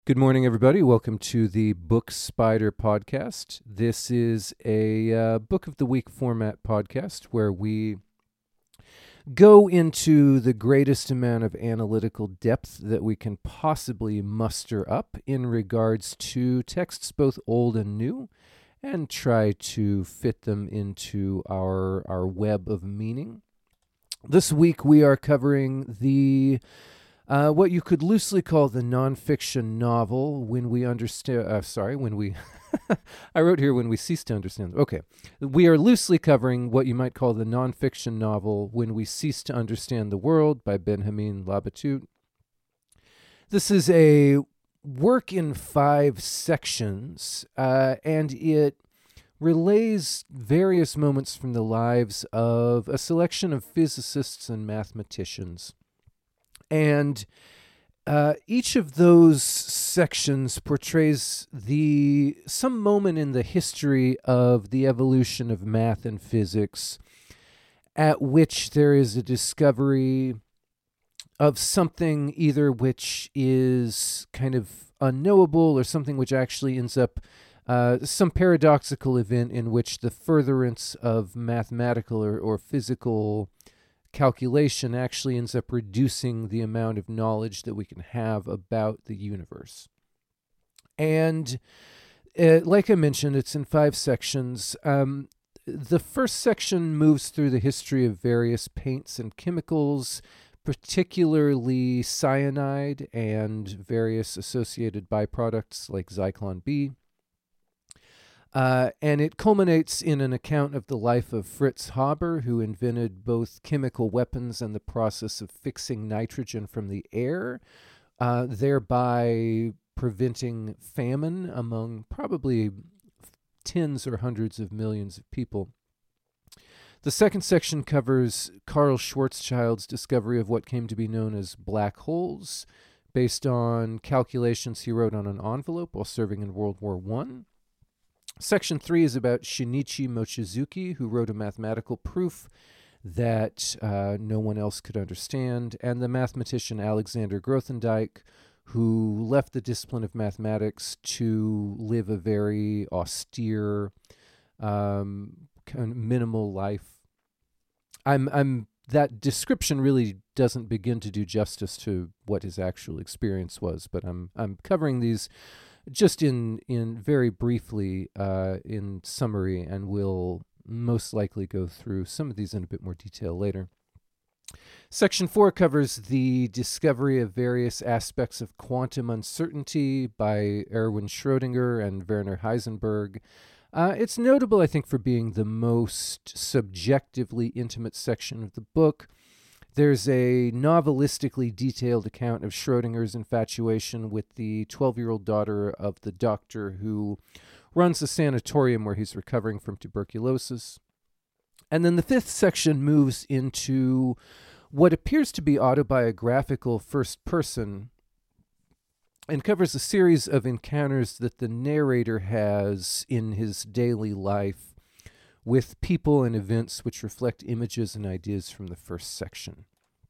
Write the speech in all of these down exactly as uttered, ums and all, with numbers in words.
Good morning, everybody. Welcome to the Book Spider podcast. This is a uh, Book of the Week format podcast where we go into the greatest amount of analytical depth that we can possibly muster up in regards to texts both old and new, and try to fit them into our, our web of meaning. This week we are covering the Uh, what you could loosely call the nonfiction novel when we understand. Uh, sorry, when we. I wrote here when we cease to understand. Okay. We are loosely covering what you might call the nonfiction novel When We Cease to Understand the World by Benjamin Labatut. This is a work in five sections, uh, and it relays various moments from the lives of a selection of physicists and mathematicians. And uh, each of those sections portrays the some moment in the history of the evolution of math and physics at which there is a discovery of something either which is kind of unknowable or something which actually ends up uh, some paradoxical event in which the furtherance of mathematical or, or physical calculation actually ends up reducing the amount of knowledge that we can have about the universe. And uh, like I mentioned, it's in five sections. Um, the first section moves through the history of various paints and chemicals, particularly cyanide and various associated byproducts like Zyklon B. Uh, and it culminates in an account of the life of Fritz Haber, who invented both chemical weapons and the process of fixing nitrogen from the air, uh, thereby preventing famine among probably tens or hundreds of millions of people. The second section covers Carl Schwarzschild's discovery of what came to be known as black holes, based on calculations he wrote on an envelope while serving in World War One. Section three is about Shinichi Mochizuki, who wrote a mathematical proof that uh, no one else could understand, and the mathematician Alexander Grothendieck, who left the discipline of mathematics to live a very austere, um, kind of minimal life. I'm, I'm. That description really doesn't begin to do justice to what his actual experience was, but I'm, I'm covering these just in in very briefly uh, in summary, and we'll most likely go through some of these in a bit more detail later. Section four covers the discovery of various aspects of quantum uncertainty by Erwin Schrödinger and Werner Heisenberg. Uh, it's notable, I think, for being the most subjectively intimate section of the book. There's a novelistically detailed account of Schrödinger's infatuation with the twelve-year-old daughter of the doctor who runs a sanatorium where he's recovering from tuberculosis. And then the fifth section moves into what appears to be autobiographical first person and covers a series of encounters that the narrator has in his daily life with people and events which reflect images and ideas from the first section.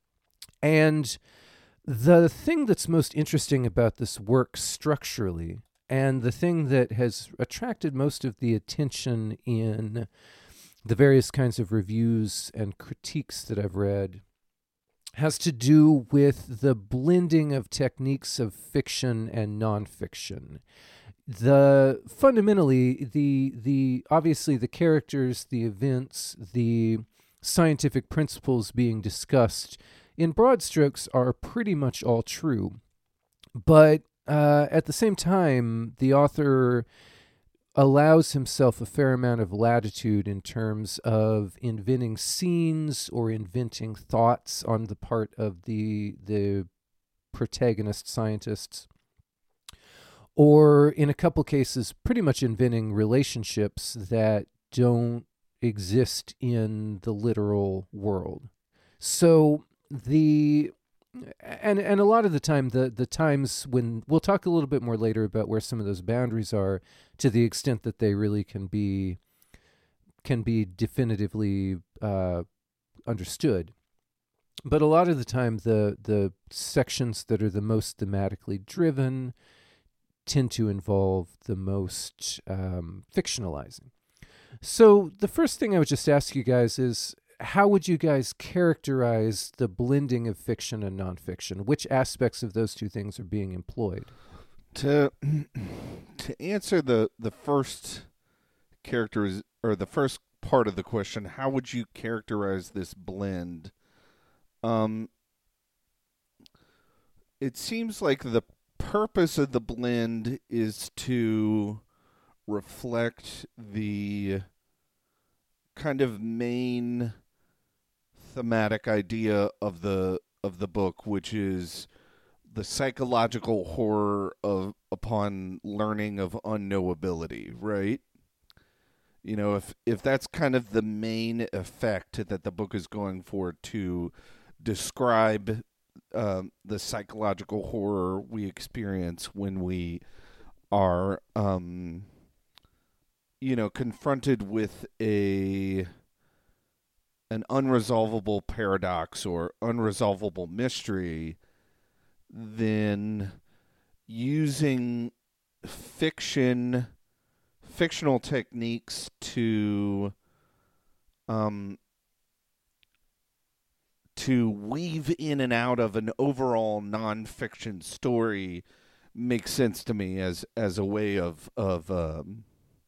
And the thing that's most interesting about this work structurally, and the thing that has attracted most of the attention in the various kinds of reviews and critiques that I've read, has to do with the blending of techniques of fiction and nonfiction. The fundamentally the the obviously the characters, the events, the scientific principles being discussed in broad strokes are pretty much all true, but uh, at the same time, the author allows himself a fair amount of latitude in terms of inventing scenes or inventing thoughts on the part of the the protagonist scientists, or in a couple cases, pretty much inventing relationships that don't exist in the literal world. So the and and a lot of the time, the the times when we'll talk a little bit more later about where some of those boundaries are, to the extent that they really can be can be definitively uh, understood. But a lot of the time, the the sections that are the most thematically driven tend to involve the most um, fictionalizing. So the first thing I would just ask you guys is, how would you guys characterize the blending of fiction and nonfiction? Which aspects of those two things are being employed? To to answer the the first characters or the first part of the question, how would you characterize this blend? Um, it seems like the purpose of the blend is to reflect the kind of main thematic idea of the of the book, which is the psychological horror of upon learning of unknowability, right? You know, if if that's kind of the main effect that the book is going for, to describe um, the psychological horror we experience when we are, um, you know, confronted with a an unresolvable paradox or unresolvable mystery, then using fiction, fictional techniques to um, to weave in and out of an overall nonfiction story makes sense to me as as a way of of um,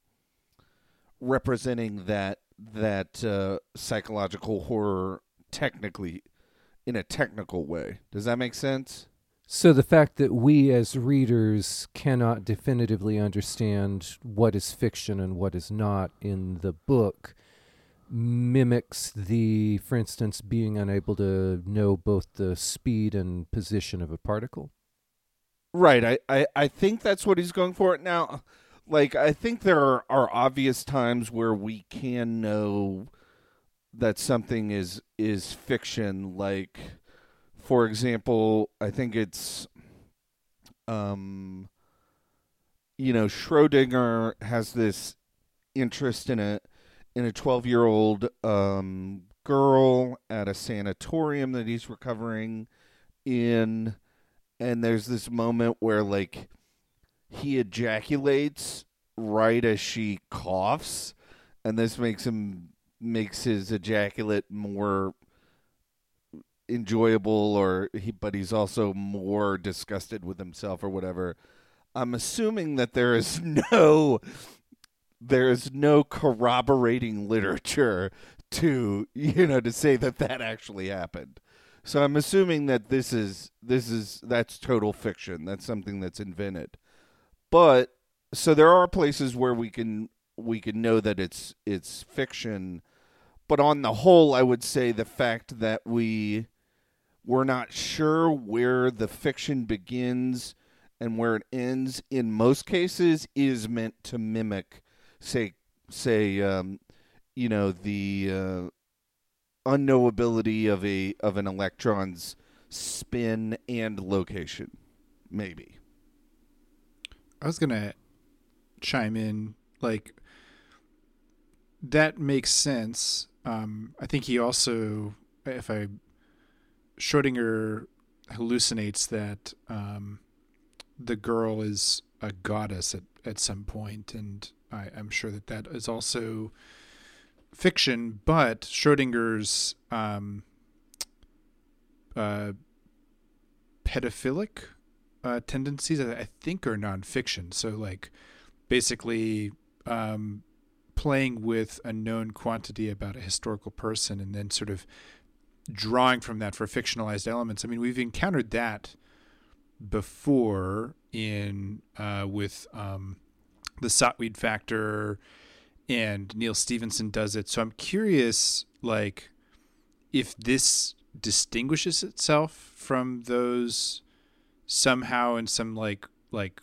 representing that that uh, psychological horror technically in a technical way. Does that make sense? So the fact that we as readers cannot definitively understand what is fiction and what is not in the book mimics the, for instance, being unable to know both the speed and position of a particle? Right. I, I, I think that's what he's going for. Now, like, I think there are, are obvious times where we can know that something is is fiction. Like, for example, I think it's, um, you know, Schrodinger has this interest in a in a twelve-year-old um, girl at a sanatorium that he's recovering in, and there's this moment where, like, he ejaculates right as she coughs, and this makes him makes his ejaculate more enjoyable, or he, but he's also more disgusted with himself or whatever. I'm assuming that there is no there is no corroborating literature to, you know, to say that that actually happened. So I'm assuming that this is this is that's total fiction. That's something that's invented. But so there are places where we can we can know that it's it's fiction, but on the whole, I would say the fact that we we're not sure where the fiction begins and where it ends in most cases is meant to mimic, say say um, you know, the uh, unknowability of a of an electron's spin and location, maybe. I was gonna chime in, like, that makes sense. Um, I think he also, if I, Schrodinger hallucinates that um, the girl is a goddess at, at some point, and I, I'm sure that that is also fiction, but Schrodinger's um, uh, pedophilic uh, tendencies, I, I think, are nonfiction. So, like, basically um, playing with a known quantity about a historical person and then sort of drawing from that for fictionalized elements. I mean, we've encountered that before in uh, with um, the Saatweed Factor, and Neil Stephenson does it. So I'm curious, like, if this distinguishes itself from those somehow in some like like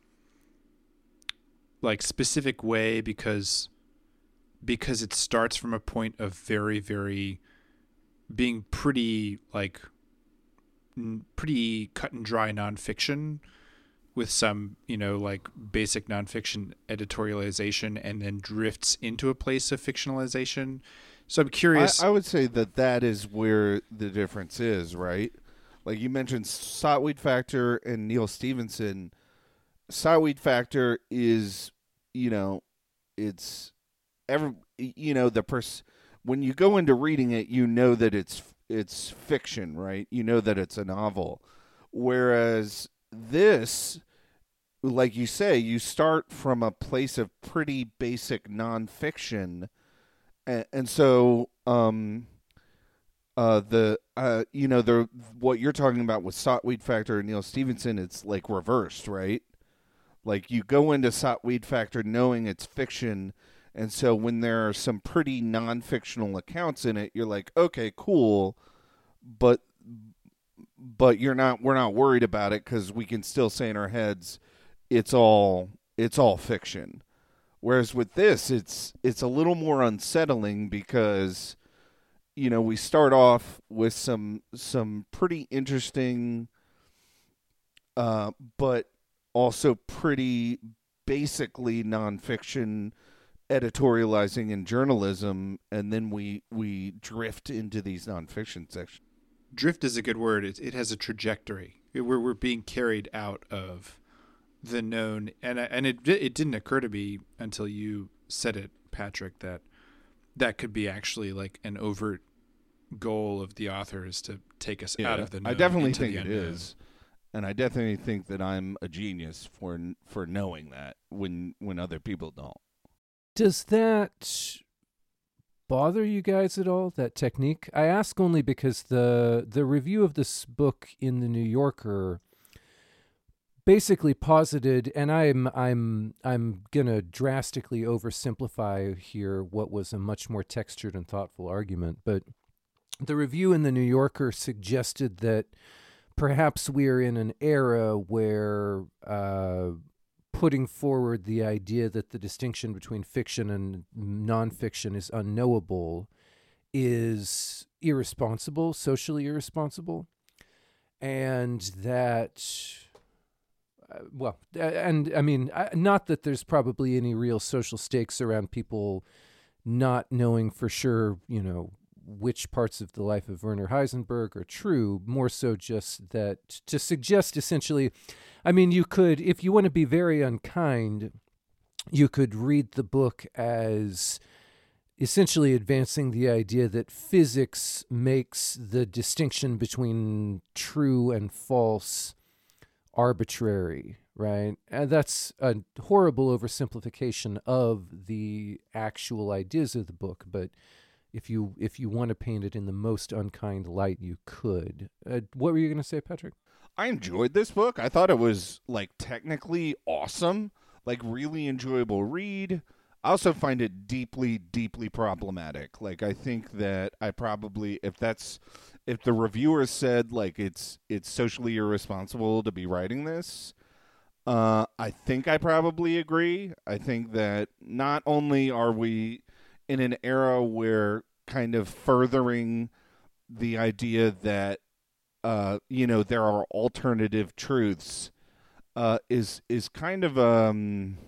like specific way, because because it starts from a point of very very being pretty like n- pretty cut and dry nonfiction with some, you know, like basic nonfiction editorialization, and then drifts into a place of fictionalization. So I'm curious. I, I would say that that is where the difference is, right? Like you mentioned, Saatweed Factor and Neil Stephenson, Sotweed Factor is, you know, it's every, you know, the pers- when you go into reading it, you know that it's it's fiction, right? You know that it's a novel. Whereas this, like you say, you start from a place of pretty basic nonfiction, and, and so um, uh, the uh, you know the what you're talking about with Sotweed Factor and Neal Stephenson, it's like reversed, right? Like you go into Sotweed Factor knowing it's fiction, and so when there are some pretty non-fictional accounts in it, you're like, okay, cool, but but you're not. We're not worried about it because we can still say in our heads, it's all it's all fiction. Whereas with this, it's it's a little more unsettling because, you know, we start off with some some pretty interesting, uh, but also pretty basically nonfiction editorializing and journalism, and then we we drift into these nonfiction sections. Drift is a good word. It, it has a trajectory. We're we're being carried out of the known, and and it it didn't occur to me until you said it, Patrick, that that could be actually like an overt goal of the author is to take us Yeah, out of the known. I definitely into think the it unknown. is, and I definitely think that I'm a genius for for knowing that when when other people don't. Does that bother you guys at all, that technique? I ask only because the the review of this book in the New Yorker basically posited, and I'm I'm I'm gonna drastically oversimplify here what was a much more textured and thoughtful argument, but the review in the New Yorker suggested that perhaps we're in an era where uh, putting forward the idea that the distinction between fiction and nonfiction is unknowable is irresponsible, socially irresponsible, and that, uh, well, uh, and I mean, uh, not that there's probably any real social stakes around people not knowing for sure, you know, which parts of the life of Werner Heisenberg are true, more so just that to suggest essentially, I mean, you could, if you want to be very unkind, you could read the book as essentially advancing the idea that physics makes the distinction between true and false arbitrary, right? And that's a horrible oversimplification of the actual ideas of the book, but if you if you want to paint it in the most unkind light, you could. Uh, what were you going to say, Patrick? I enjoyed this book. I thought it was like technically awesome, like really enjoyable read. I also find it deeply, deeply problematic. Like I think that I probably, if that's, if the reviewer said like it's it's socially irresponsible to be writing this, uh, I think I probably agree. I think that not only are we in an era where kind of furthering the idea that uh, you know, there are alternative truths uh, is is kind of um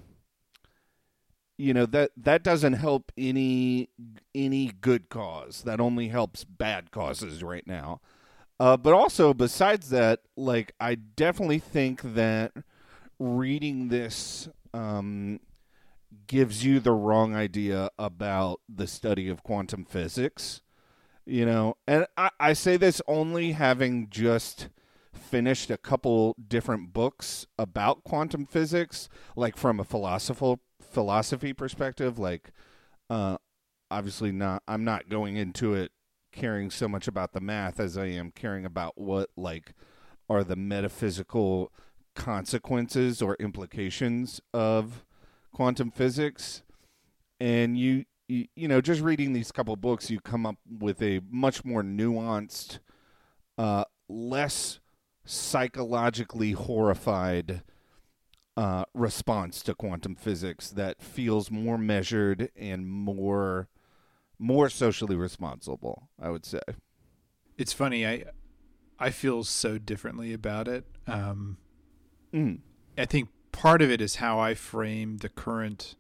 you know that that doesn't help any any good cause. That only helps bad causes right now. Uh, but also besides that, like I definitely think that reading this um, gives you the wrong idea about the study of quantum physics. You know, and I, I say this only having just finished a couple different books about quantum physics, like from a philosophical philosophy perspective. Like, uh, obviously not. I'm not going into it caring so much about the math as I am caring about what like are the metaphysical consequences or implications of quantum physics. And you. You, you know, just reading these couple books, you come up with a much more nuanced, uh, less psychologically horrified uh, response to quantum physics that feels more measured and more more socially responsible, I would say. It's funny. I I feel so differently about it. Um, Mm. I think part of it is how I frame the current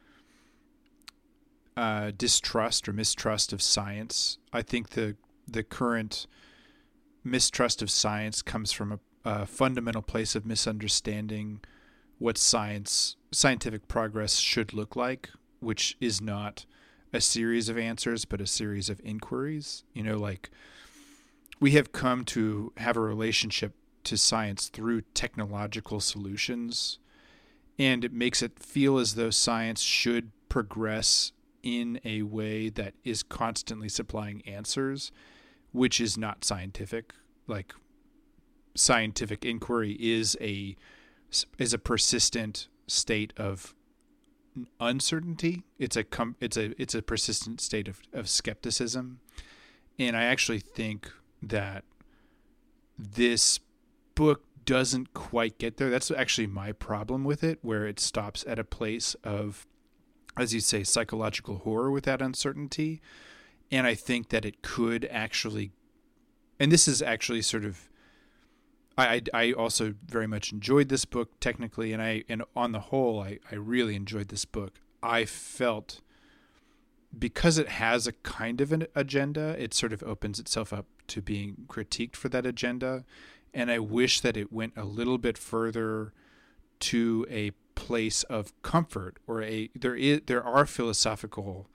Uh, distrust or mistrust of science. I think the the current mistrust of science comes from a, a fundamental place of misunderstanding what science scientific progress should look like, which is not a series of answers, but a series of inquiries. You know, like we have come to have a relationship to science through technological solutions, and it makes it feel as though science should progress in a way that is constantly supplying answers, which is not scientific. Like scientific inquiry is a is a persistent state of uncertainty. It's a com- it's a it's a persistent state of, of skepticism. And I actually think that this book doesn't quite get there. That's actually my problem with it, where it stops at a place of, as you say, psychological horror with that uncertainty. And I think that it could actually, and this is actually sort of, I, I also very much enjoyed this book technically, and I and on the whole, I, I really enjoyed this book. I felt, because it has a kind of an agenda, it sort of opens itself up to being critiqued for that agenda. And I wish that it went a little bit further to a place of comfort, or a there is there are philosophical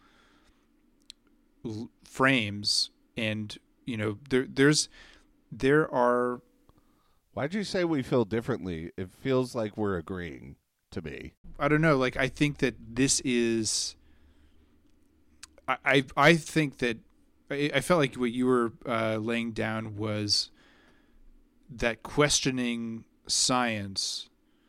l- frames, and you know there there's there are. Why'd you say we feel differently? It feels like we're agreeing to me. I don't know. Like, I think that this is. I I, I think that I, I felt like what you were uh, laying down was that questioning science.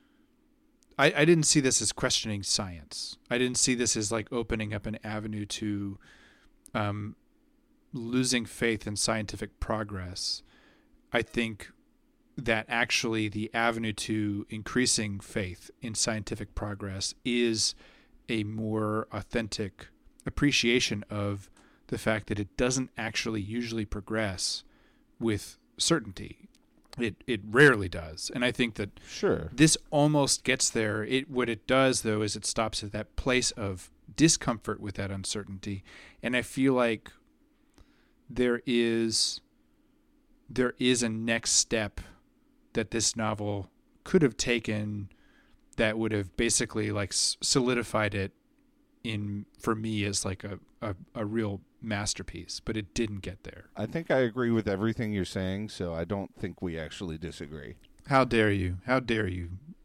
I, I didn't see this as questioning science. I didn't see this as like opening up an avenue to um, losing faith in scientific progress. I think that actually the avenue to increasing faith in scientific progress is a more authentic appreciation of the fact that it doesn't actually usually progress with certainty. It it rarely does. And I think that Sure. this almost gets there. It what it does, though, is it stops at that place of discomfort with that uncertainty. And I feel like there is there is a next step that this novel could have taken that would have basically like solidified it in for me as like a, a, a real masterpiece, but it didn't get there. I think I agree with everything you're saying, so I don't think we actually disagree. How dare you? How dare you?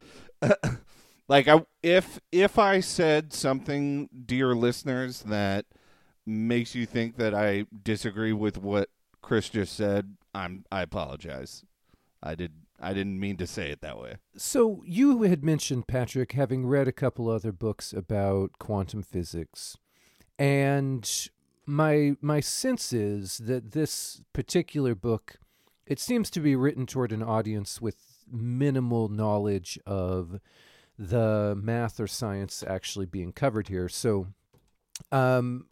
Like, I, if if I said something, dear listeners, that makes you think that I disagree with what Chris just said, I'm I apologize. I did I didn't mean to say it that way. So you had mentioned, Patrick, having read a couple other books about quantum physics, and my my sense is that this particular book, it seems to be written toward an audience with minimal knowledge of the math or science actually being covered here. So, um,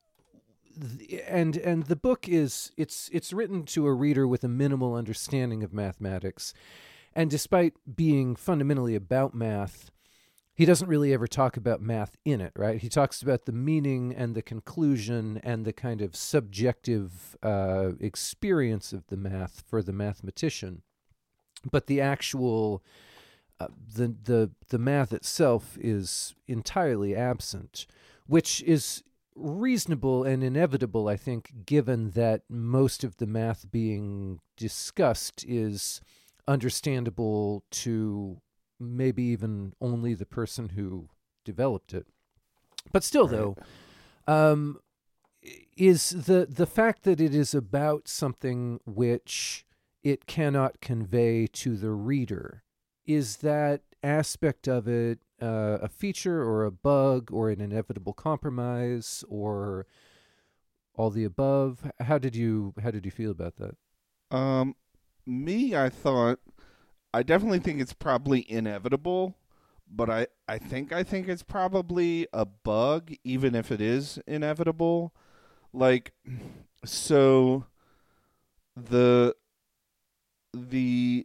th- and and the book is it's it's written to a reader with a minimal understanding of mathematics, and despite being fundamentally about math, he doesn't really ever talk about math in it, right? He talks about the meaning and the conclusion and the kind of subjective uh, experience of the math for the mathematician. But the actual, uh, the, the, the math itself is entirely absent, which is reasonable and inevitable, I think, given that most of the math being discussed is understandable to maybe even only the person who developed it. But still, Right. though, um, is the the fact that it is about something which it cannot convey to the reader, is that aspect of it uh, a feature or a bug or an inevitable compromise or all the above? How did you how did you feel about that? Um, me, I thought, I definitely think it's probably inevitable, but I, I think I think it's probably a bug, even if it is inevitable. Like, so the the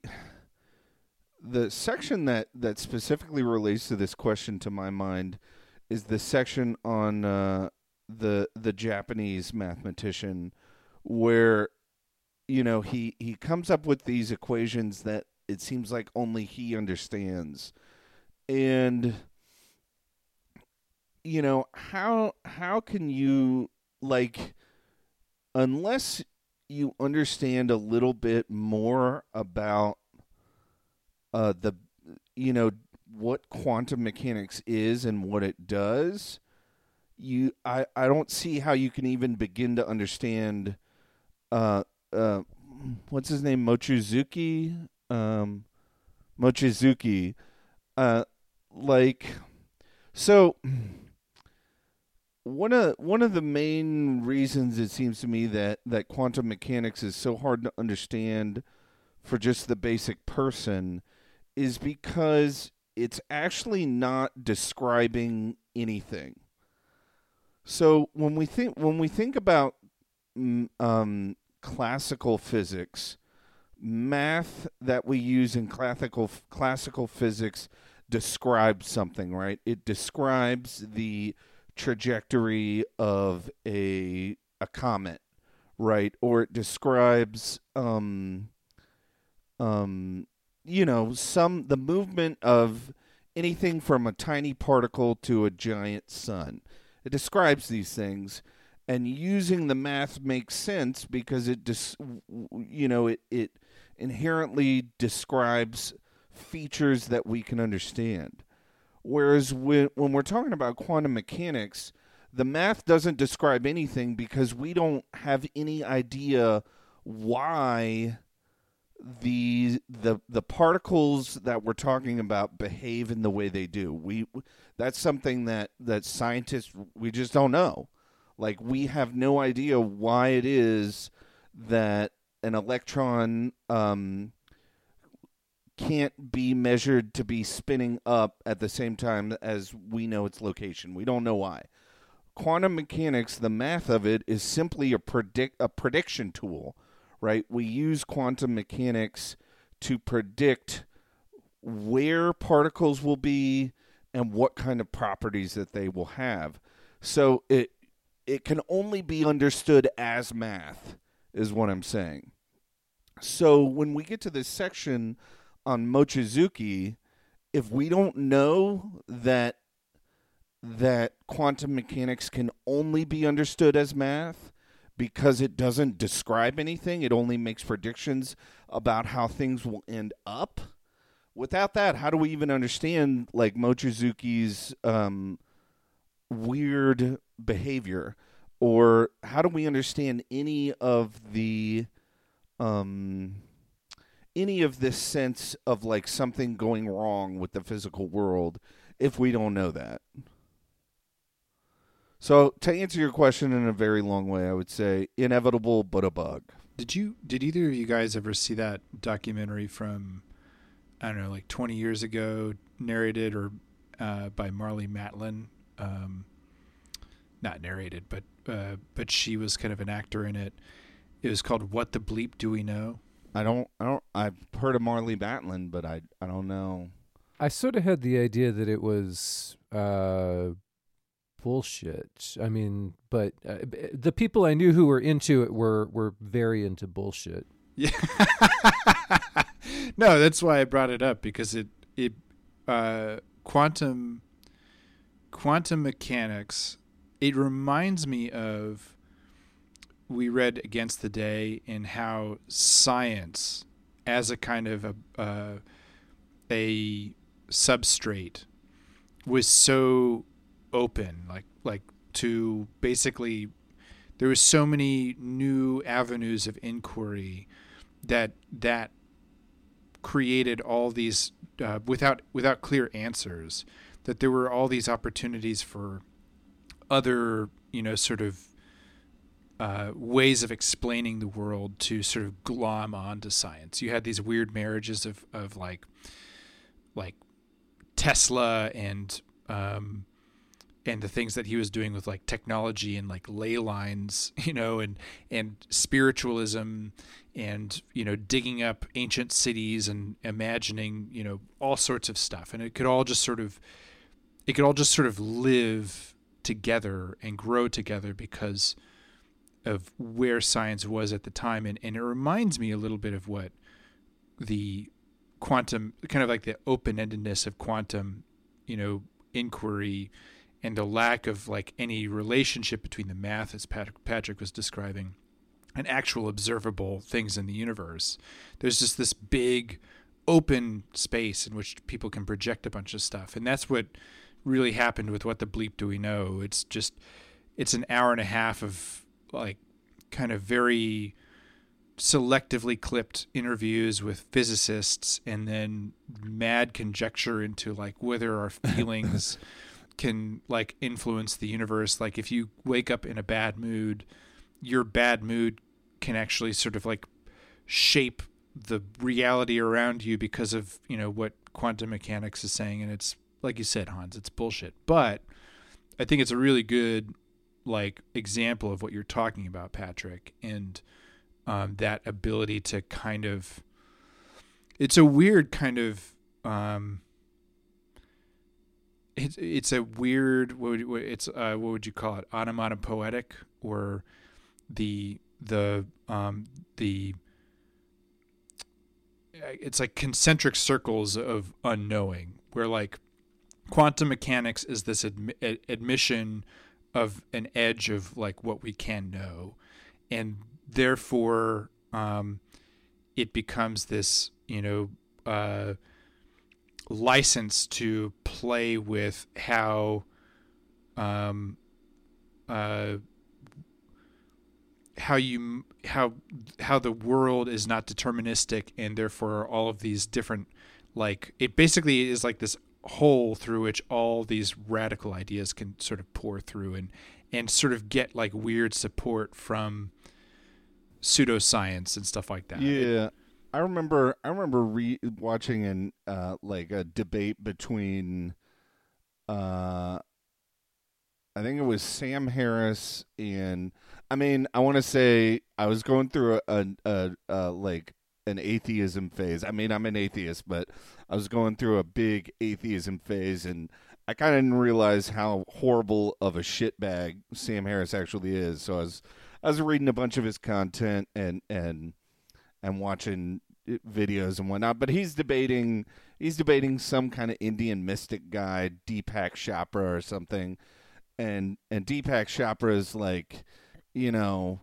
the section that, that specifically relates to this question, to my mind, is the section on uh, the the Japanese mathematician, where, you know, he, he comes up with these equations that it seems like only he understands. and you know, how how can you, like, unless you understand a little bit more about uh the you know what quantum mechanics is and what it does, you I, I don't see how you can even begin to understand uh uh what's his name, Mochizuki um Mochizuki uh like so one of one of the main reasons it seems to me that that quantum mechanics is so hard to understand for just the basic person is because it's actually not describing anything. So when we think when we think about um, classical physics, math that we use in classical classical physics describes something, right? It describes the trajectory of a a comet, right? Or it describes um um you know some the movement of anything from a tiny particle to a giant sun. It describes these things, and using the math makes sense because it dis, you know it it inherently describes features that we can understand. Whereas when, when we're talking about quantum mechanics, the math doesn't describe anything because we don't have any idea why the the the particles that we're talking about behave in the way they do. We that's something that, that scientists, we just don't know. Like, we have no idea why it is that an electron um can't be measured to be spinning up at the same time as we know its location. We don't know why. Quantum mechanics, the math of it, is simply a predict a prediction tool, right? We use quantum mechanics to predict where particles will be and what kind of properties that they will have. So it it can only be understood as math, is what I'm saying. So when we get to this section on Mochizuki, if we don't know that that quantum mechanics can only be understood as math because it doesn't describe anything, it only makes predictions about how things will end up. Without that, how do we even understand, like, Mochizuki's um, weird behavior? Or how do we understand any of the um any of this sense of, like, something going wrong with the physical world if we don't know that? So to answer your question in a very long way, I would say inevitable but a bug. Did you did either of you guys ever see that documentary from, I don't know, like twenty years ago, narrated or uh, by Marlee Matlin? Um, not narrated, but uh, but she was kind of an actor in it. It was called What the Bleep Do We Know? I don't, I don't, I've heard of Marlee Matlin, but I, I don't know. I sort of had the idea that it was uh, bullshit. I mean, but uh, the people I knew who were into it were, were very into bullshit. Yeah. No, that's why I brought it up, because it, it, uh, quantum, quantum mechanics, it reminds me of, we read Against the Day, and how science, as a kind of a uh, a substrate, was so open, like like to basically, there was so many new avenues of inquiry that that created all these uh, without without clear answers, that there were all these opportunities for other, you know, sort of Uh, ways of explaining the world to sort of glom onto science. You had these weird marriages of, of like like Tesla and um, and the things that he was doing with, like, technology and, like, ley lines, you know, and and spiritualism, and, you know, digging up ancient cities and imagining, you know, all sorts of stuff. And it could all just sort of it could all just sort of live together and grow together because of where science was at the time. And, and it reminds me a little bit of what the quantum, kind of like the open-endedness of quantum you know, inquiry and a lack of like any relationship between the math, as Pat- Patrick was describing, and actual observable things in the universe. There's just this big open space in which people can project a bunch of stuff. And that's what really happened with What the Bleep Do We Know? It's just, it's an hour and a half of like kind of very selectively clipped interviews with physicists, and then mad conjecture into like whether our feelings can like influence the universe. Like if you wake up in a bad mood, your bad mood can actually sort of like shape the reality around you because of, you know, what quantum mechanics is saying. And it's like you said, Hans, it's bullshit. But I think it's a really good like example of what you're talking about, Patrick, and um, that ability to kind of, it's a weird kind of, um, it's it's a weird, what would, what- it's uh, what would you call it? Onomatopoetic, or the the um the it's like concentric circles of unknowing, where like quantum mechanics is this admi- admission of an edge of like what we can know, and therefore um it becomes this, you know, uh license to play with how um uh how you how how the world is not deterministic, and therefore all of these different, like, it basically is like this hole through which all these radical ideas can sort of pour through, and and sort of get like weird support from pseudoscience and stuff like that. Yeah, I remember. I remember re- watching an uh, like a debate between, uh, I think it was Sam Harris and, I mean, I want to say I was going through a, a, a, a like an atheism phase. I mean, I'm an atheist, but I was going through a big atheism phase, and I kind of didn't realize how horrible of a shitbag Sam Harris actually is. So I was I was reading a bunch of his content and and and watching videos and whatnot. But he's debating he's debating some kind of Indian mystic guy, Deepak Chopra or something, and and Deepak Chopra is like, you know,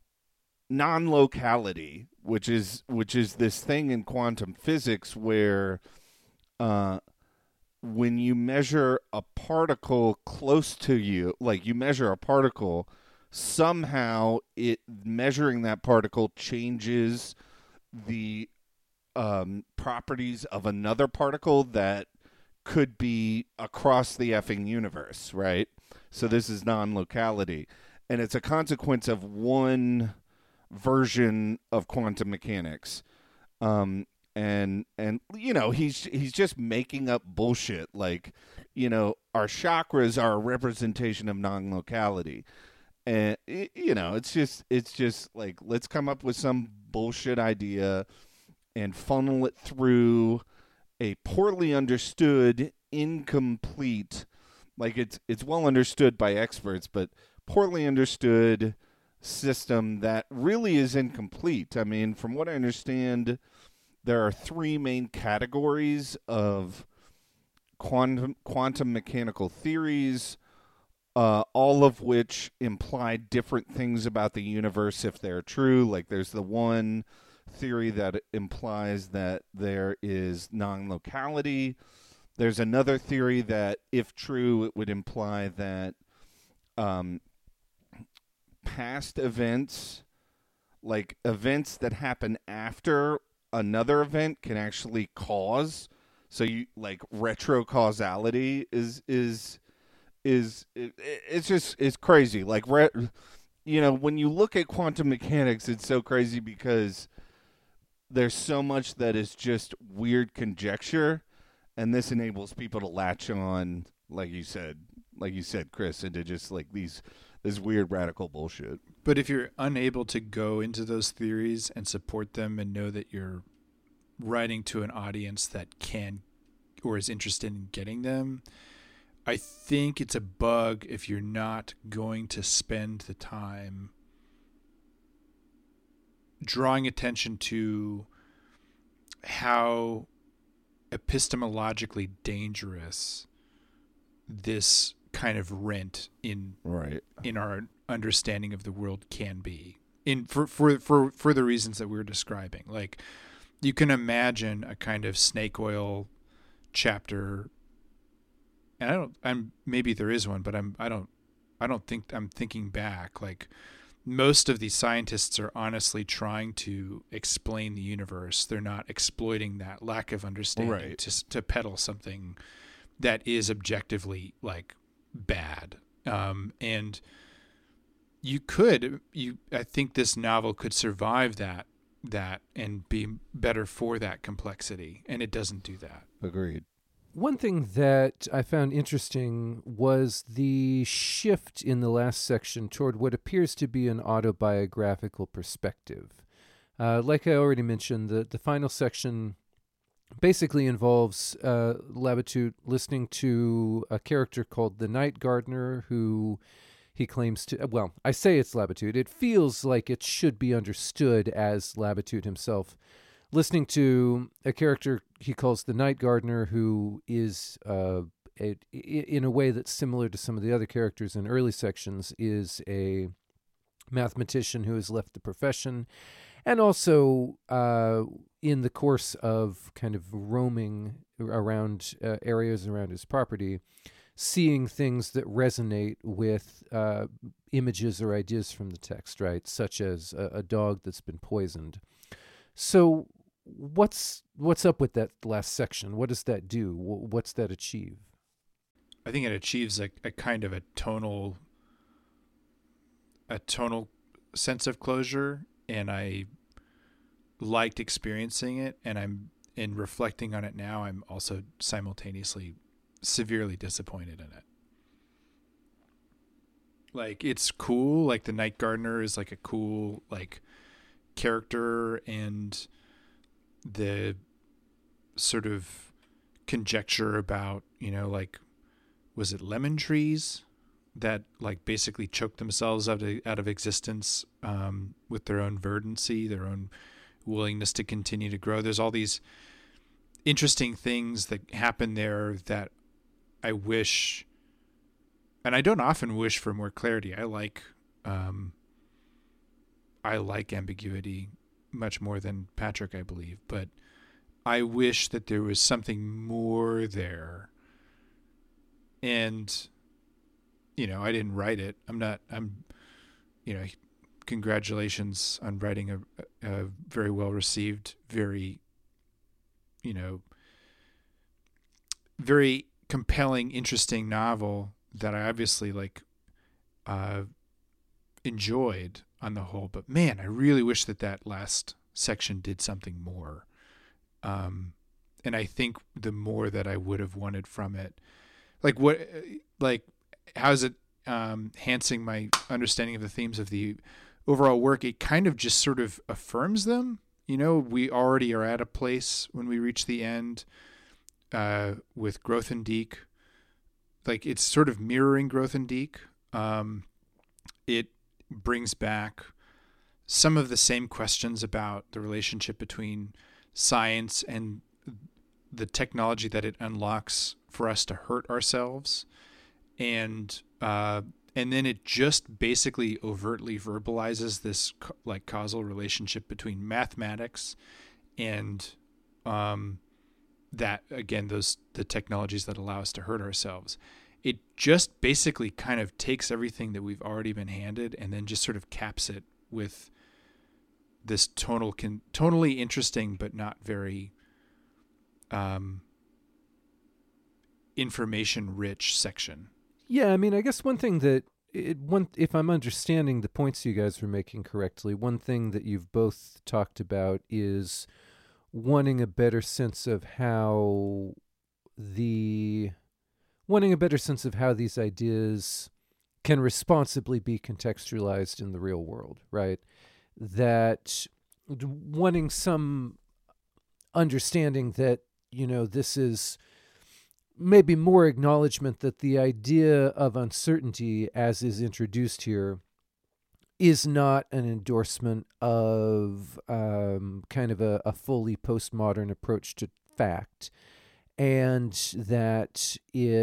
non-locality, which is which is this thing in quantum physics where uh when you measure a particle close to you, like you measure a particle, somehow it measuring that particle changes the um, properties of another particle that could be across the effing universe, right? So this is non-locality, and it's a consequence of one version of quantum mechanics. Um, and and you know, he's he's just making up bullshit, like, you know, our chakras are a representation of non-locality, and it, you know, it's just it's just like, let's come up with some bullshit idea and funnel it through a poorly understood, incomplete, like it's it's well understood by experts, but poorly understood system that really is incomplete. I mean, from what I understand, there are three main categories of quantum quantum mechanical theories, uh, all of which imply different things about the universe if they're true. Like, there's the one theory that implies that there is non-locality. There's another theory that, if true, it would imply that um, past events, like events that happen after another event, can actually cause. So you like retro causality is is is it, it's just it's crazy. Like, re, you know, when you look at quantum mechanics, it's so crazy because there's so much that is just weird conjecture, and this enables people to latch on, like you said, like you said, Chris, into just like these this weird radical bullshit. But if you're unable to go into those theories and support them and know that you're writing to an audience that can or is interested in getting them, I think it's a bug if you're not going to spend the time drawing attention to how epistemologically dangerous this kind of rent in Right. in our understanding of the world can be, in for for for for the reasons that we were describing. Like, you can imagine a kind of snake oil chapter, and I don't I'm maybe there is one, but I'm I don't I don't think I'm thinking back. Like, most of these scientists are honestly trying to explain the universe. They're not exploiting that lack of understanding Right. to to peddle something that is objectively like bad. Um, and you could, you, I think this novel could survive that, that and be better for that complexity. And it doesn't do that. Agreed. One thing that I found interesting was the shift in the last section toward what appears to be an autobiographical perspective. Uh, like I already mentioned, the, the final section basically involves uh, Labatut listening to a character called the Night Gardener, who he claims to... Well, I say it's Labatut. It feels like it should be understood as Labatut himself. Listening to a character he calls the Night Gardener, who is, uh, a, in a way that's similar to some of the other characters in early sections, is a mathematician who has left the profession, and also uh, in the course of kind of roaming around uh, areas around his property, seeing things that resonate with uh, images or ideas from the text, right? Such as a, a dog that's been poisoned. So what's what's up with that last section? What does that do? What's that achieve? I think it achieves a, a kind of a tonal, a tonal sense of closure, and I liked experiencing it, and I'm in reflecting on it now, I'm also simultaneously severely disappointed in it. Like, it's cool, like the Night Gardener is like a cool like character, and the sort of conjecture about, you know, like, was it lemon trees that like basically choked themselves out of, out of existence um, with their own verdancy, their own willingness to continue to grow. There's all these interesting things that happen there that I wish, and I don't often wish for more clarity. I like, um, I like ambiguity much more than Patrick, I believe, but I wish that there was something more there. And, you know, I didn't write it. I'm not, I'm, you know, congratulations on writing a, a very well received, very, you know, very compelling, interesting novel that I obviously like, uh, enjoyed on the whole, but man, I really wish that that last section did something more. Um, and I think the more that I would have wanted from it, like what, like, how's it, um, enhancing my understanding of the themes of the overall work? It kind of just sort of affirms them. You know, we already are at a place when we reach the end, uh, with Grothendieck. Like, it's sort of mirroring Grothendieck. Um, it brings back some of the same questions about the relationship between science and the technology that it unlocks for us to hurt ourselves. And, uh, and then it just basically overtly verbalizes this co- like causal relationship between mathematics and, um, that, again, those, the technologies that allow us to hurt ourselves. It just basically kind of takes everything that we've already been handed and then just sort of caps it with this tonal, con- tonally interesting, but not very, um, information rich section. Yeah, I mean, I guess one thing that it one if I'm understanding the points you guys were making correctly, one thing that you've both talked about is wanting a better sense of how the wanting a better sense of how these ideas can responsibly be contextualized in the real world, right? That wanting some understanding that, you know, this is maybe more acknowledgement that the idea of uncertainty as is introduced here is not an endorsement of um, kind of a, a fully postmodern approach to fact, and that it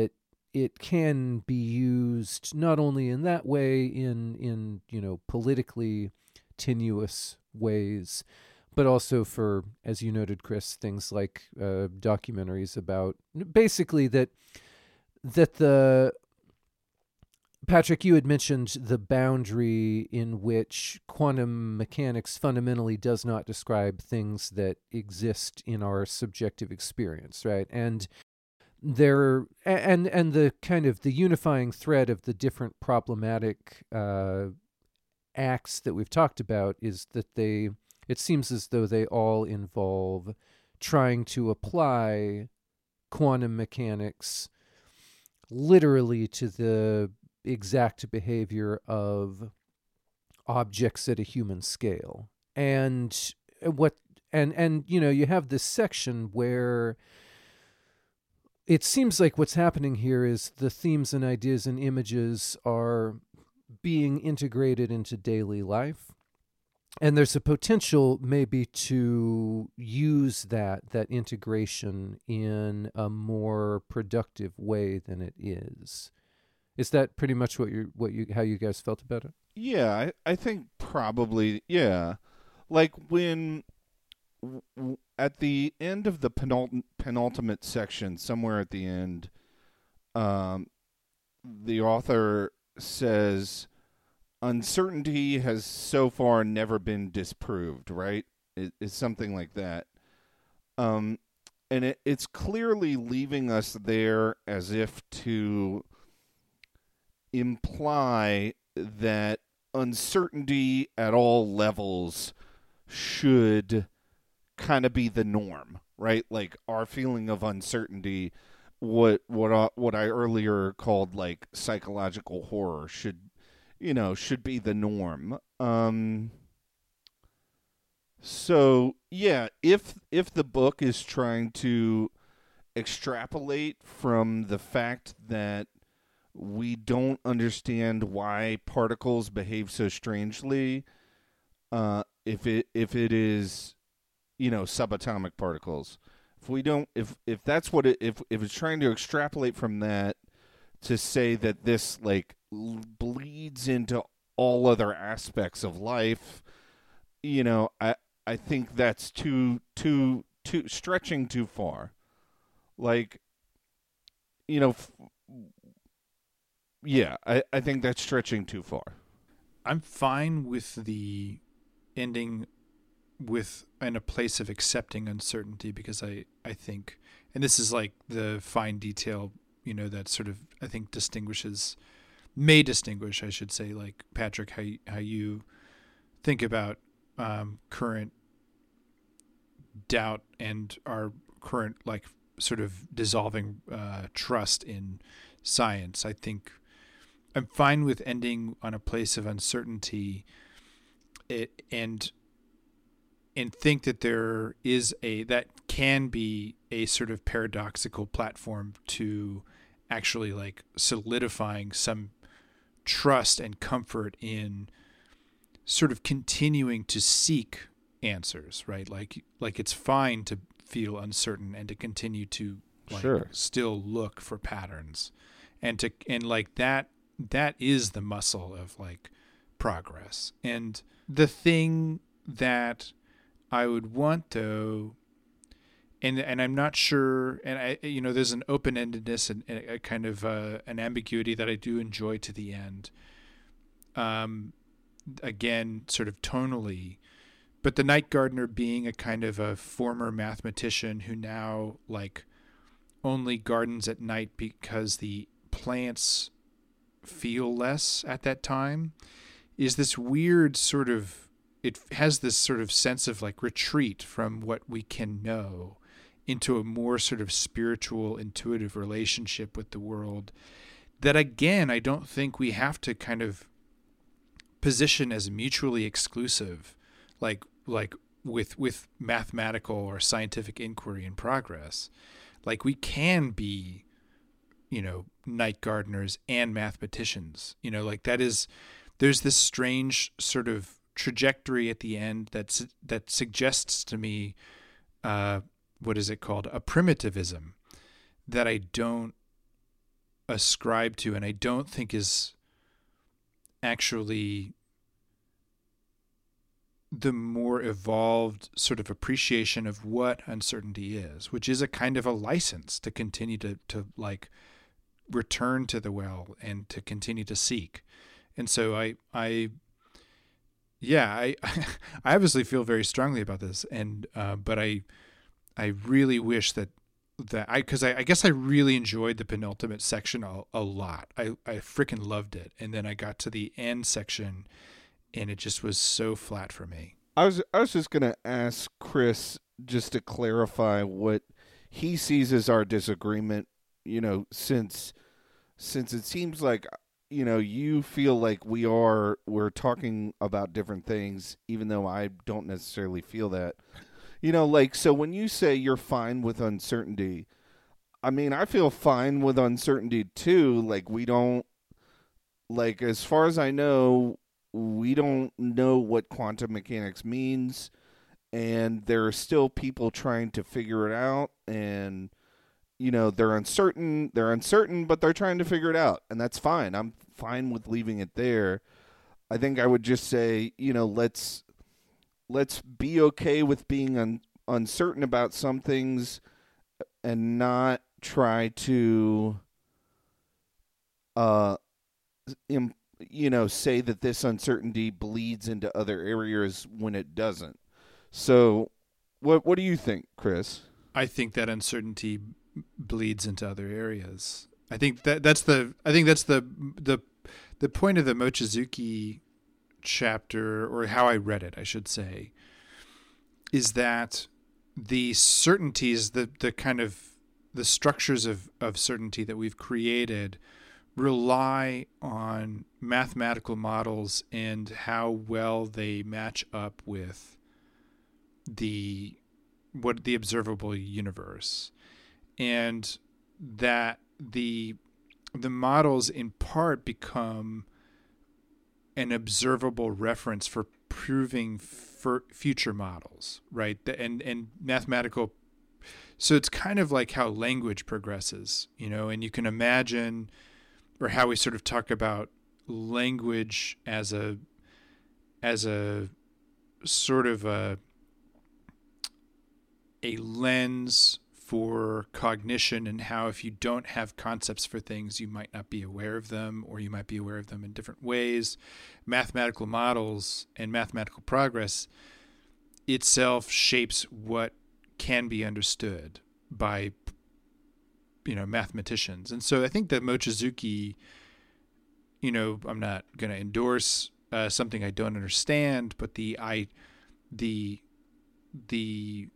it can be used not only in that way, in in you know politically tenuous ways, but also for, as you noted, Chris, things like uh, documentaries about basically that that the Patrick, you had mentioned the boundary in which quantum mechanics fundamentally does not describe things that exist in our subjective experience, right? And there, and and the kind of the unifying thread of the different problematic uh, acts that we've talked about is that they, it seems as though they all involve trying to apply quantum mechanics literally to the exact behavior of objects at a human scale. And what and and you know, you have this section where it seems like what's happening here is the themes and ideas and images are being integrated into daily life. And there's a potential maybe to use that that integration in a more productive way than it is. Is that pretty much what you what you how you guys felt about it? Yeah, I, I think probably, yeah. Like when w- at the end of the penult- penultimate section, somewhere at the end, um, the author says, uncertainty has so far never been disproved, right? It, it's something like that. Um, and it, it's clearly leaving us there as if to imply that uncertainty at all levels should kind of be the norm, right? Like our feeling of uncertainty, what what I, what I earlier called like psychological horror, should you know should be the norm. Um, so yeah, if if the book is trying to extrapolate from the fact that we don't understand why particles behave so strangely, uh, if it if it is, you know, subatomic particles. If we don't, if if that's what it, if if it's trying to extrapolate from that to say that this like l- bleeds into all other aspects of life, you know, I I think that's too too too stretching too far. Like, you know. F- Yeah, I, I think that's stretching too far. I'm fine with the ending with in a place of accepting uncertainty, because I, I think, and this is like the fine detail, you know, that sort of I think distinguishes, may distinguish, I should say, like Patrick, how you, how you think about um, current doubt and our current like sort of dissolving uh, trust in science. I think I'm fine with ending on a place of uncertainty, it, and and think that there is a that can be a sort of paradoxical platform to actually like solidifying some trust and comfort in sort of continuing to seek answers, right? Like like it's fine to feel uncertain and to continue to like Sure. still look for patterns, and to and like that that is the muscle of like progress. And the thing that I would want though, and and I'm not sure, and I you know there's an open-endedness and, and a kind of uh, an ambiguity that I do enjoy to the end. Um, again, sort of tonally, but the Night Gardener being a kind of a former mathematician who now like only gardens at night because the plants feel less at that time, is this weird sort of, it has this sort of sense of like retreat from what we can know into a more sort of spiritual, intuitive relationship with the world that, again, I don't think we have to kind of position as mutually exclusive, like like with with mathematical or scientific inquiry and progress. Like we can be, you know, night gardeners and mathematicians, you know, like that is, there's this strange sort of trajectory at the end that's that suggests to me, uh, what is it called? A primitivism that I don't ascribe to, and I don't think is actually the more evolved sort of appreciation of what uncertainty is, which is a kind of a license to continue to, to like return to the well and to continue to seek. And so I, I, yeah, I, I obviously feel very strongly about this, and uh, but I, I really wish that that I, because I, I guess I really enjoyed the penultimate section a, a lot. I, I freaking loved it, and then I got to the end section, and it just was so flat for me. I was I was just gonna ask Chris just to clarify what he sees as our disagreement. You know, since since it seems like, you know, you feel like we are we're talking about different things, even though I don't necessarily feel that. You know, like, so when you say you're fine with uncertainty, I mean, I feel fine with uncertainty too. Like, we don't, like, as far as I know, we don't know what quantum mechanics means, and there are still people trying to figure it out, and, you know, they're uncertain, they're uncertain, but they're trying to figure it out, and that's fine. I'm fine with leaving it there. I think I would just say, you know, let's, let's be okay with being un- uncertain about some things and not try to, uh, Im- you know, say that this uncertainty bleeds into other areas when it doesn't. So what what do you think, Chris? I think that uncertainty bleeds into other areas. I think that that's the I think that's the the the point of the Mochizuki chapter, or how I read it, I should say, is that the certainties, the the kind of the structures of, of certainty that we've created rely on mathematical models and how well they match up with the what the observable universe, and that the the models in part become an observable reference for proving for future models, right? And and mathematical. So it's kind of like how language progresses, you know, and you can imagine, or how we sort of talk about language as a as a sort of a a lens for cognition, and how if you don't have concepts for things, you might not be aware of them, or you might be aware of them in different ways. Mathematical models and mathematical progress itself shapes what can be understood by, you know, mathematicians. And so I think that Mochizuki, you know, I'm not going to endorse uh, something I don't understand, but the I the the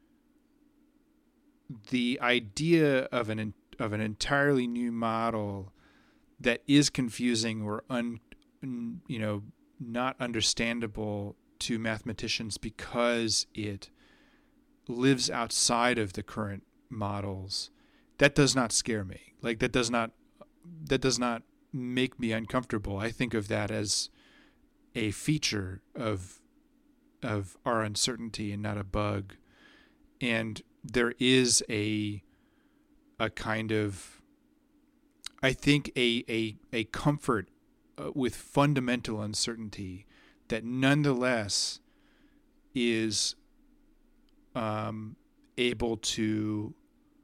the idea of an of an entirely new model that is confusing or un you know not understandable to mathematicians because it lives outside of the current models, that does not scare me. Like that does not that does not make me uncomfortable. I think of that as a feature of of our uncertainty and not a bug. And there is a a kind of, I think, a a a comfort uh, with fundamental uncertainty that nonetheless is um, able to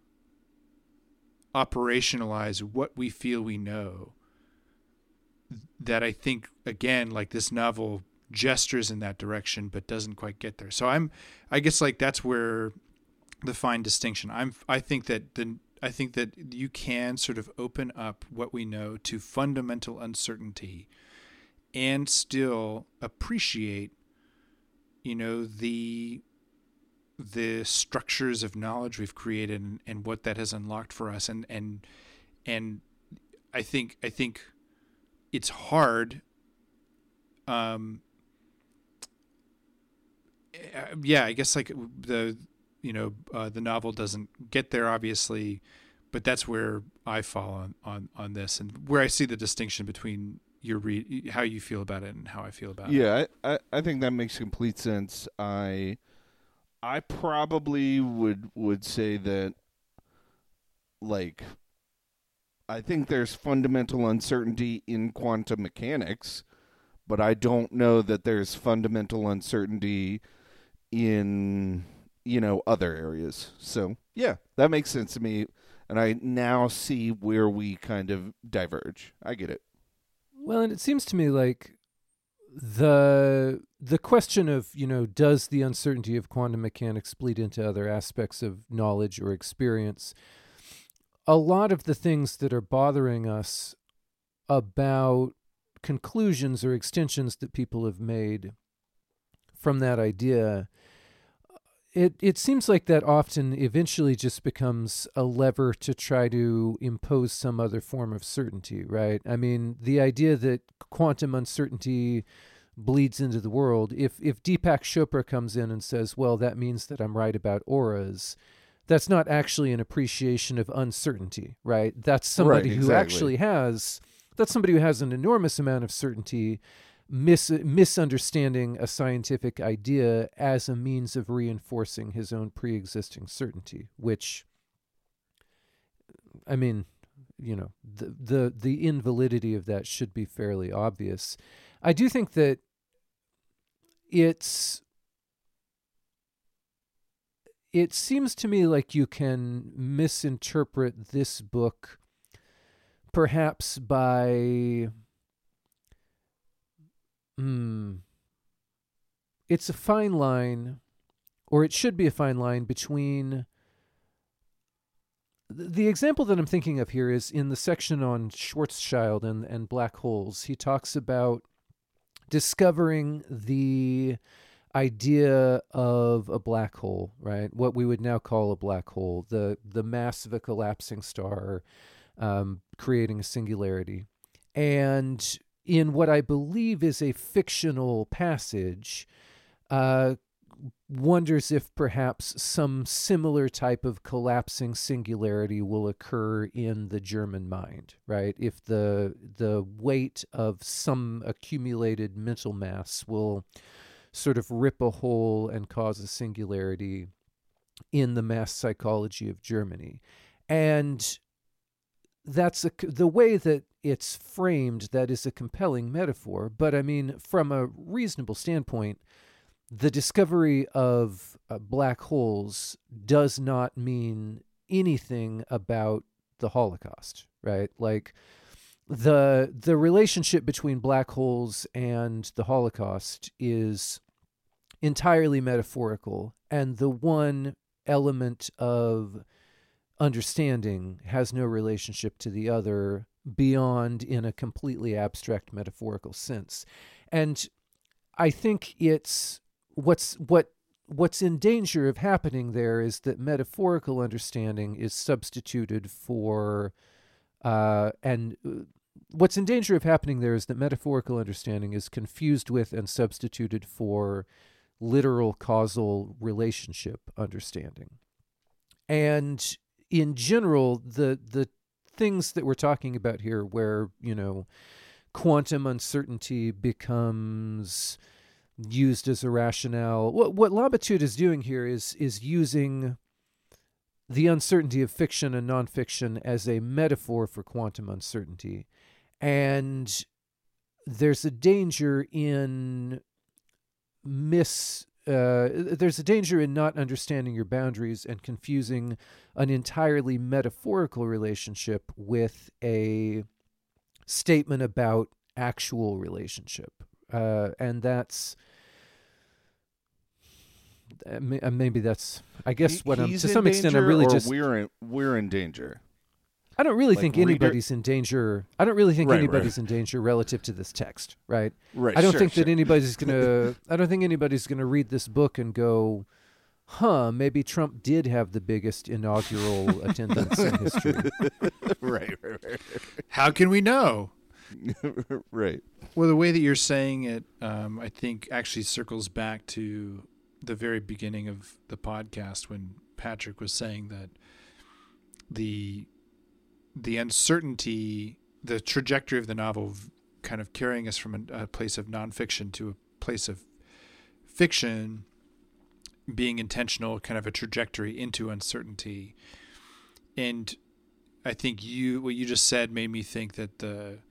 operationalize what we feel we know. That I think, again, like this novel gestures in that direction but doesn't quite get there. So I'm, I guess, like that's where the fine distinction. I'm, I think that the, I think that you can sort of open up what we know to fundamental uncertainty and still appreciate, you know, the, the structures of knowledge we've created and, and what that has unlocked for us. And, and, and I think, I think it's hard. Um, yeah, I guess like the, you know, uh, the novel doesn't get there, obviously, but that's where I fall on, on, on this, and where I see the distinction between your read, how you feel about it and how I feel about yeah, it. Yeah, I, I, I think that makes complete sense. I I probably would would say that, like, I think there's fundamental uncertainty in quantum mechanics, but I don't know that there's fundamental uncertainty in, you know, other areas. So, yeah, that makes sense to me. And I now see where we kind of diverge. I get it. Well, and it seems to me like the the question of, you know, does the uncertainty of quantum mechanics bleed into other aspects of knowledge or experience? A lot of the things that are bothering us about conclusions or extensions that people have made from that idea, it it seems like that often eventually just becomes a lever to try to impose some other form of certainty, right? I mean, the idea that quantum uncertainty bleeds into the world, if if Deepak Chopra comes in and says, well, that means that I'm right about auras, that's not actually an appreciation of uncertainty, right? That's somebody Right, who exactly. actually has, that's somebody who has an enormous amount of certainty, mis- misunderstanding a scientific idea as a means of reinforcing his own pre-existing certainty, which, I mean, you know, the, the, the invalidity of that should be fairly obvious. I do think that it's, it seems to me like you can misinterpret this book perhaps by, hmm, it's a fine line, or it should be a fine line between, the example that I'm thinking of here is in the section on Schwarzschild and, and black holes. He talks about discovering the idea of a black hole, right? What we would now call a black hole, the the mass of a collapsing star, um, creating a singularity. And in what I believe is a fictional passage, uh, wonders if perhaps some similar type of collapsing singularity will occur in the German mind, right? If the the weight of some accumulated mental mass will sort of rip a hole and cause a singularity in the mass psychology of Germany. And that's a, the way that it's framed, that is a compelling metaphor. But I mean, from a reasonable standpoint, the discovery of uh, black holes does not mean anything about the Holocaust, right? Like the the relationship between black holes and the Holocaust is entirely metaphorical, and the one element of understanding has no relationship to the other beyond in a completely abstract metaphorical sense. And I think it's what's what what's in danger of happening there is that metaphorical understanding is substituted for uh, and uh, what's in danger of happening there is that metaphorical understanding is confused with and substituted for literal causal relationship understanding. And in general, the the things that we're talking about here, where, you know, quantum uncertainty becomes used as a rationale, what what Labatut is doing here is is using the uncertainty of fiction and nonfiction as a metaphor for quantum uncertainty. And there's a danger in miss uh, there's a danger in not understanding your boundaries and confusing an entirely metaphorical relationship with a statement about actual relationship. Uh, and that's uh, maybe that's, I guess, what I'm, to some extent, I'm really just, we're in, we're in danger. I don't really Like think reader- anybody's in danger. I don't really think Right, anybody's right. in danger relative to this text, right? Right. I don't sure, think sure. that anybody's gonna. I don't think anybody's gonna read this book and go, "Huh, maybe Trump did have the biggest inaugural attendance in history." right, right, right. How can we know? right. Well, the way that you're saying it, um, I think actually circles back to the very beginning of the podcast when Patrick was saying that the the uncertainty, the trajectory of the novel kind of carrying us from a, a place of nonfiction to a place of fiction being intentional, kind of a trajectory into uncertainty. And I think you what you just said made me think that the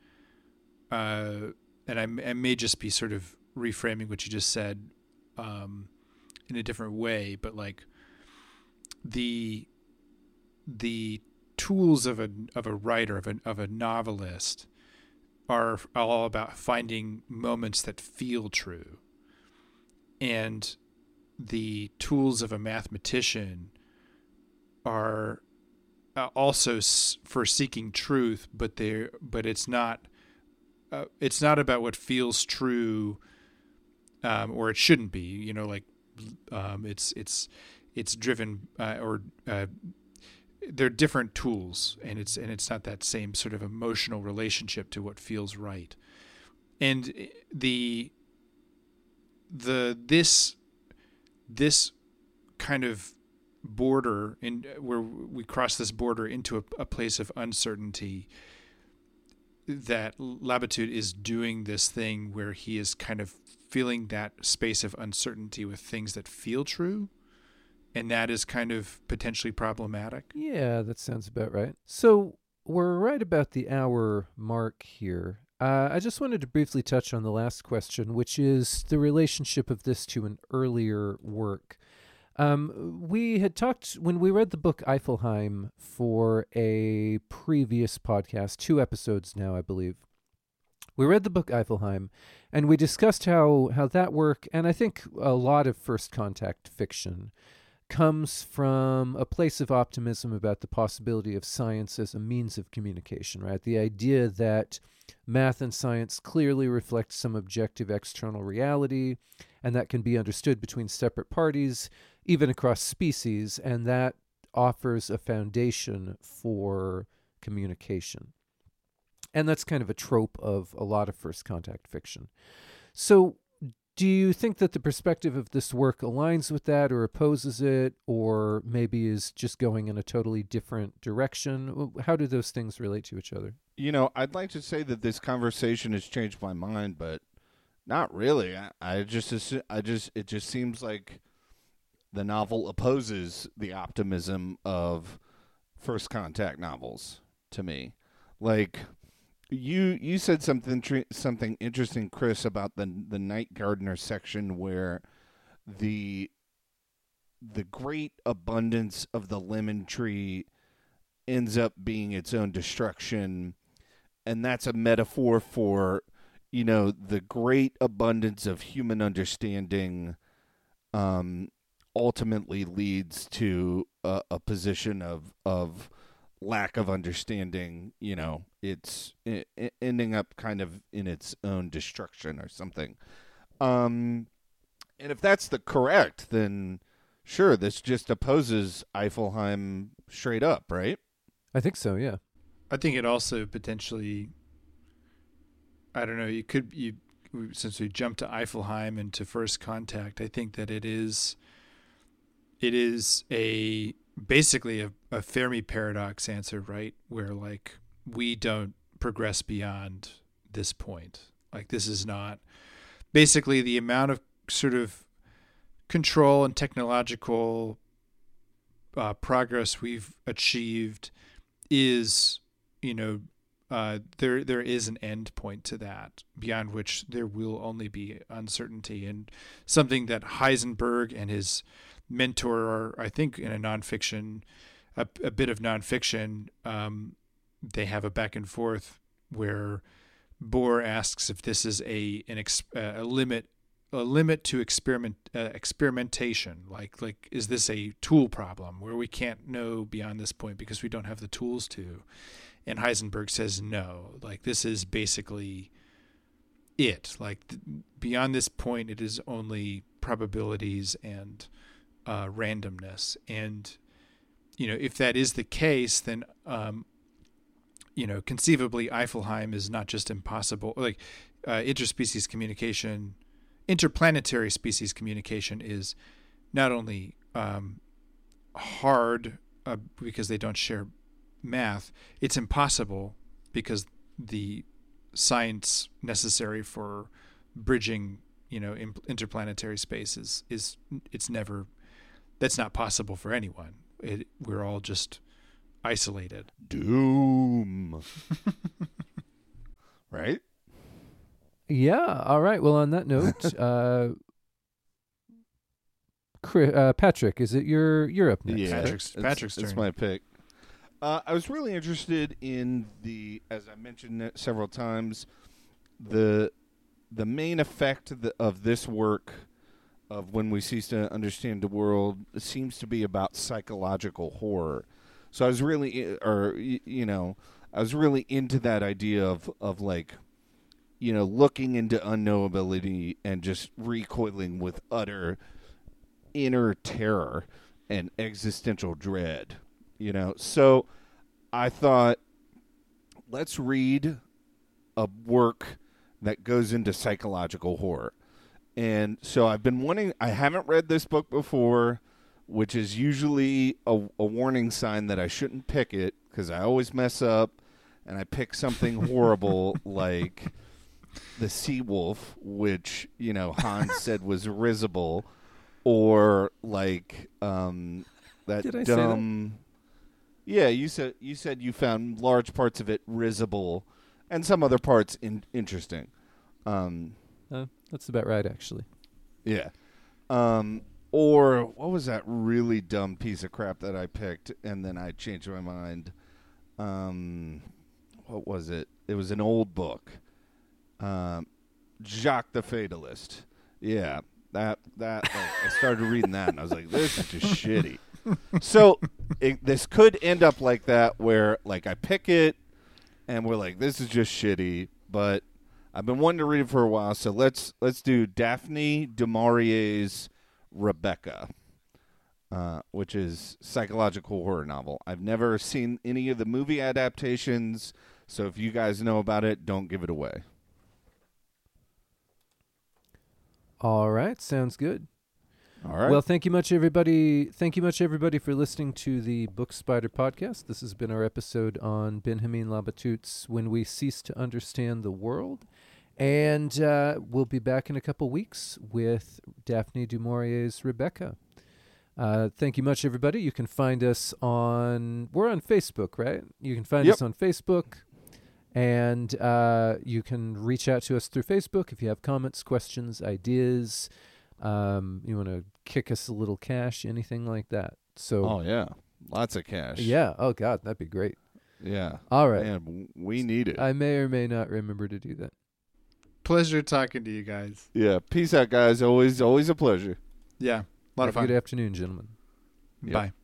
uh, and I, I may just be sort of reframing what you just said um, in a different way, but like the the tools of a of a writer of a of a novelist are all about finding moments that feel true, and the tools of a mathematician are also for seeking truth, but they but it's not uh, it's not about what feels true, um, or it shouldn't be. You know, like um, it's it's it's driven uh, or uh, they're different tools, and it's and it's not that same sort of emotional relationship to what feels right. And the the this this kind of border in where we cross this border into a, a place of uncertainty, that Labatut is doing this thing where he is kind of filling that space of uncertainty with things that feel true, and that is kind of potentially problematic. Yeah, that sounds about right. So we're right about the hour mark here. Uh, I just wanted to briefly touch on the last question, which is the relationship of this to an earlier work. Um, we had talked when we read the book Eifelheim for a previous podcast, two episodes now, I believe. We read the book Eifelheim, and we discussed how, how that work, and I think a lot of first contact fiction, comes from a place of optimism about the possibility of science as a means of communication, right? The idea that math and science clearly reflect some objective external reality, and that can be understood between separate parties, even across species, and that offers a foundation for communication. And that's kind of a trope of a lot of first contact fiction. So do you think that the perspective of this work aligns with that or opposes it, or maybe is just going in a totally different direction? How do those things relate to each other? You know, I'd like to say that this conversation has changed my mind, but not really. I, I just, assu- I just, it just seems like the novel opposes the optimism of first contact novels to me. Like, you you said something tr- something interesting, Chris, about the the Night Gardener section where the the great abundance of the lemon tree ends up being its own destruction, and that's a metaphor for, you know, the great abundance of human understanding um ultimately leads to a, a position of of lack of understanding. You know, it's it, it ending up kind of in its own destruction or something. Um, and if that's the correct, then sure, this just opposes Eifelheim straight up, right? I think so, yeah. I think it also potentially, I don't know, you could, you since we jumped to Eifelheim and to First Contact, I think that it is, it is a, basically a, a Fermi paradox answer, right? Where like we don't progress beyond this point. Like this is not basically the amount of sort of control and technological uh, progress we've achieved is, you know, uh, there there is an end point to that beyond which there will only be uncertainty, and something that Heisenberg and his mentor are, I think, in a nonfiction, a, a bit of nonfiction, um, they have a back and forth where Bohr asks if this is a an ex, uh, a limit a limit to experiment uh, experimentation, like like is this a tool problem where we can't know beyond this point because we don't have the tools to? And Heisenberg says no, like this is basically it. Like th- beyond this point, it is only probabilities and uh, randomness. And you know, if that is the case, then um, you know, conceivably, Eifelheim is not just impossible. Like uh, interspecies communication, interplanetary species communication is not only um, hard uh, because they don't share math, it's impossible because the science necessary for bridging, you know, imp- interplanetary spaces is it's never, that's not possible for anyone. It, we're all just isolated. Doom. Right? Yeah. All right. Well, on that note, uh, Chris, uh, Patrick, is it your you're up next? Yeah, Patrick's- it's, Patrick's it's turn. my pick. Uh, I was really interested in the, as I mentioned it several times, the the main effect of, the, of this work of When We Cease to Understand the World seems to be about psychological horror. So I was really, or y- you know, I was really into that idea of of like, you know, looking into unknowability and just recoiling with utter inner terror and existential dread, you know. So I thought, let's read a work that goes into psychological horror. And so I've been wanting, I haven't read this book before, which is usually a, a warning sign that I shouldn't pick it, because I always mess up and I pick something horrible like The Sea Wolf, which, you know, Hans said was risible. Or like um, that Did I say that? dumb. Yeah, you said you said you found large parts of it risible, and some other parts in, interesting. Um, Uh, that's about right, actually. yeah. Um, or what was that really dumb piece of crap that I picked, and then I changed my mind. Um, what was it? It was an old book. Um, Jacques the Fatalist. Yeah. That that like, I started reading that and I was like, this is just shitty. So it, this could end up like that, where like I pick it and we're like, this is just shitty. But I've been wanting to read it for a while, so let's let's do Daphne du Maurier's Rebecca, uh, which is psychological horror novel. I've never seen any of the movie adaptations, so if you guys know about it, don't give it away. All right. Sounds good. All right. Well, thank you much, everybody. Thank you much, everybody, for listening to the Book Spider podcast. This has been our episode on Benjamin Labatut's When We Cease to Understand the World. And uh, we'll be back in a couple weeks with Daphne du Maurier's Rebecca. Uh, thank you much, everybody. You can find us on, we're on Facebook, right? You can find Yep. us on Facebook. And uh, you can reach out to us through Facebook if you have comments, questions, ideas. Um, you want to kick us a little cash, anything like that. So, Oh, yeah. Lots of cash. yeah. Oh, God, that'd be great. Yeah. All right. Man, w- we need it. I may or may not remember to do that. Pleasure talking to you guys. Yeah. Peace out, guys. Always, always a pleasure. Yeah, a lot Have of a fun. good afternoon, gentlemen. Yep. Bye.